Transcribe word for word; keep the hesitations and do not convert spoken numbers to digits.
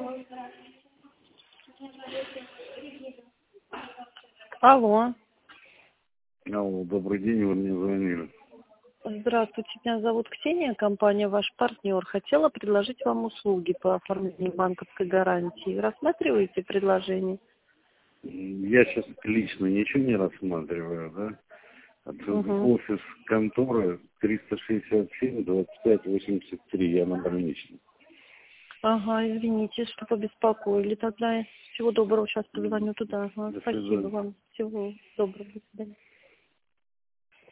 Алло. Алло, добрый день, вы мне звонили. Здравствуйте, меня зовут Ксения, компания «Ваш партнер». Хотела предложить вам услуги по оформлению банковской гарантии. Рассматриваете предложение? Я сейчас лично ничего не рассматриваю, да? Угу. Офис конторы триста шестьдесят семь двадцать пять восемьдесят три, я на больничном. Ага, извините, что побеспокоили. Тогда всего доброго, сейчас позвоню туда. Ага, До спасибо свидания. вам. Всего доброго. До свидания.